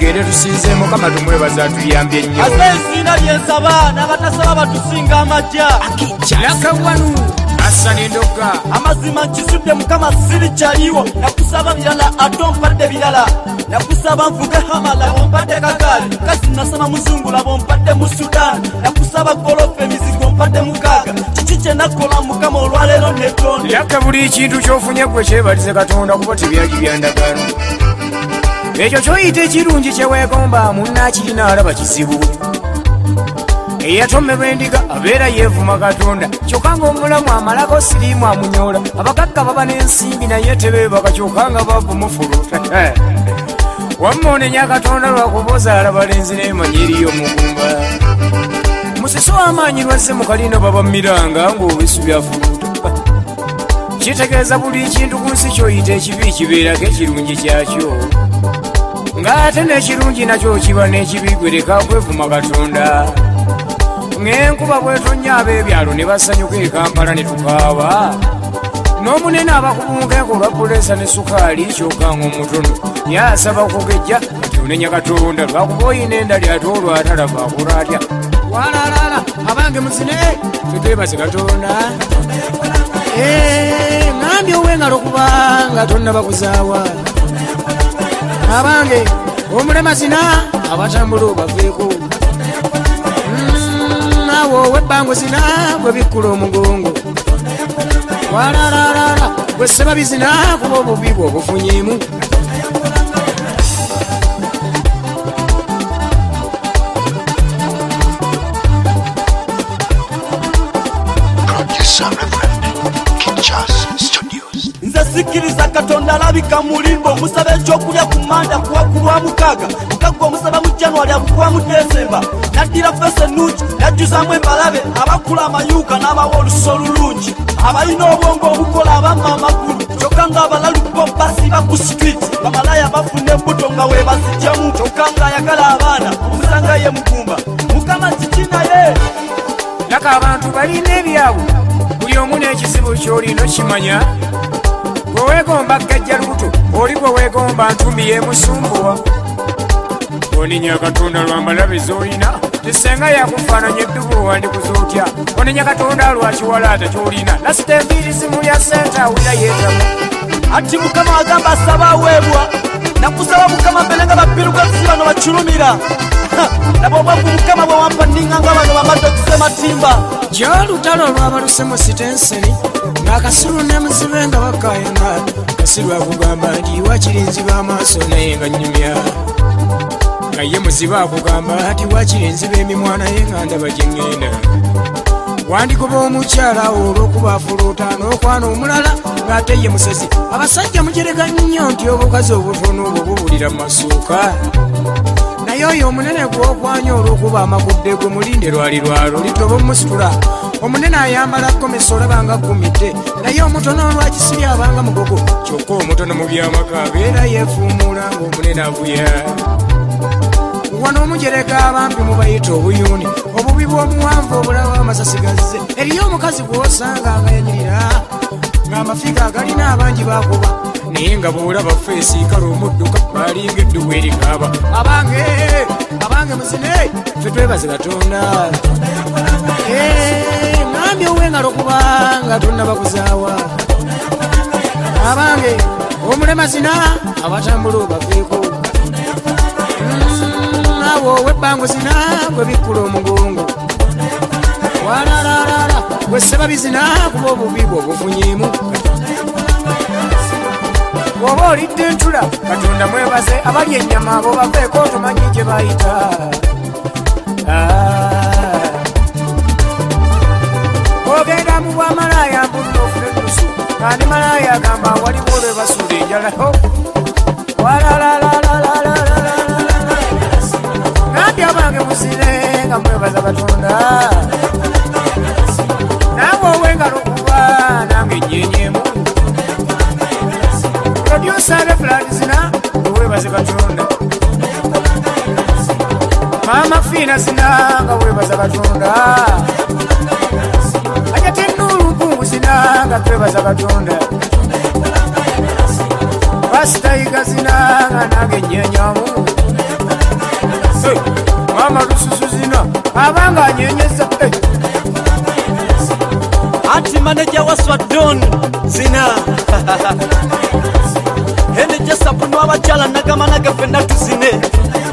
tugende tusinze Mukama tumwebaza atuyambye nnyo. Asesina byensaba n'abatasaba batusinga amajja. Lakawanu Asani Ndoga amazima nkisudde Mukama siri kyaliwo. Nakusaba birala ate ompadde birala. Nakusaba nvuge hamala ompadde kagaali. Kasi nasaba muzungu laba ompadde mu Sudan. Nakusaba golofa emizigo ompadde mukaaga. Kiki kye nakola Mukama olwaleero netonda. Laka buli kintu ky'ofunye gwe kyebalize Katonda kuba tebyagi byandagano. Ekyo kyoyita ekirungi kye weegomba munnakirina alaba kizibu. Eyatomerwa endiga abeera yeevuma Katonda kyokka ng'omulamu amalako siriimu amunyoola. Abagagga baba n'ensimbi naye tebeebaka kyokka nga bavumufuluta. Wamma onenya Katonda lwakuboza alabalenzi n'emanya eriyo omugumba. Musiso w'amaanyi lwazze mu kalina baba miranga ng'obisu byafuluta. Kitegeeza buli kintu ku nsi ky'oyita ekibi kibeerako ekirungi kyakyo. Ng'ate n'ekirungi nakyo kiba n'ekibi gwe leka kwevuma Katonda. Ng'enkuba bw'etonnya ab'ebyalo ne basanyuka e Kampala ne tukaaba. N'omunene abakubunka enkolwa puleesa ne sukaali kyokka ng'omutono yaasaba kugejja nti onenya Katonda lwakuba oyina endali ate olwatalaba akulaatya. Walaalaala abange muzine tetwebaze Katonda. Ngambye ow'engalo kubanga tonnaba kuzaawa. Abange omulema zina abatambula obaveeko. Nawo webbango zina bwe bikkula omugongo. Walaalaala bwe sseba bizina kuba obubi bwe obufunyeemu. Nze sikiriza Katonda alabika mulimbo. Musaba ekyokulya ku Manda kuwa ku Lwamukaaga. Mukagga omusaba mu January akuwa mu December. Naddira fese ennungi najjuzaamu embalabe. Abakula amayuuka n'abawa oluso olulungi. Abalina obwongo obukola abamma amagulu. Kyokka ng'abalalu bo basiba ku street. Bamalaya bafuna embuto nga weebazigyamu. Kyokka ng'ayagala abaana omusanga ye mugumba. Mukama kiki naye. Laka abantu balina ebyabwe buli omu n'ekizibu ky'olina okimanya. Gwe weegomba Gajja Lubuto oli gwe weegomba Ntumbi y'emusumbuwa. Onenya Katonda lw'ambalabe z'olina tisenga yakufaananya eddubu wandikuza otya. Onenya Katonda lwakiwalaata ky'olina lasita enviiri zimu lya sente awulira yeetamu. Ati Mukama agamba asaba aweebwa. Nakusaba Mukama mbere nga bappirugazi bano bakirumira. Nabo obwavu Mukama bwe wampa nninga nga bano bamadde okusematimba. Gy'olutalo lwabalusemu sitenseni ng'akasiru ne muzibe nga bakayana. Kasiru akugamba nti wakiri nziba amaaso naye nga nnyumya. Nga ye muzibe akugamba ati wakiri nziba emimwa naye nga ndaba gye ŋŋenda. Wandikuba omukyala olw'okuba afuluuta n'okwana omulala ng'ate ye musezi. Abasajja mujerega nnyo nti obukazi obutono obwo bubulira mu masuuka. Naye oyo omunene gw'okwanya olw'okuba amagudde gwe mulinde lwalirwalo litoba omusitula. Omunene ayambala gomesi olabanga agumidde. Naye omutono olwakisiri abanga mugogo. Kyokka omutono mu byamaka abeera yeefuumuula ng'omunene avuya. Wano omujerega abampi mubayita obuyuuni. Obubi bw'omuwanvu obulaba amasasi gazze. Eriyo omukazi gw'osanga nga yanyirira ng'amafiga agalina abangi bakuba. Naye nga bw'olaba feesi kale omudduka balinga eddubu erikaaba. Abange muzine ffe twebaze Katonda. Ngambye ow'engalo kubanga tonnaba kuzaawa. Abange omulema zina abatambula obaveeko. Nawo webbango zina bwe bikkula omugongo. Walaalaala bwe sseba bizina kuba obubi bwe obufunyeemu. Bw'oba olidde entula Katonda mwebaze. Abali ennyama abo baveeko otumanyi gye bayita. Ogenda mu bwamalaaya mbulira ofune ennusu kandi malaaya agamba waliwo olwe basuula enjala. Ngambye abange musire nga mwebaza Katonda. Naawe ow'engalo kuba nange nnyenyeemu. Producer Reverend Zina weebaze Katonda. Mama Fina Zina nga weebaza Katonda. Ajate Nuru Mpungu Zina nga twebaza Katonda. Pastor Iga Zina nga nange nnyenyeemu. mama lususu zina abanga anyenyeza ati manager wa Swadon zina ene jesa punwa bachala nagamana gafenda tuzine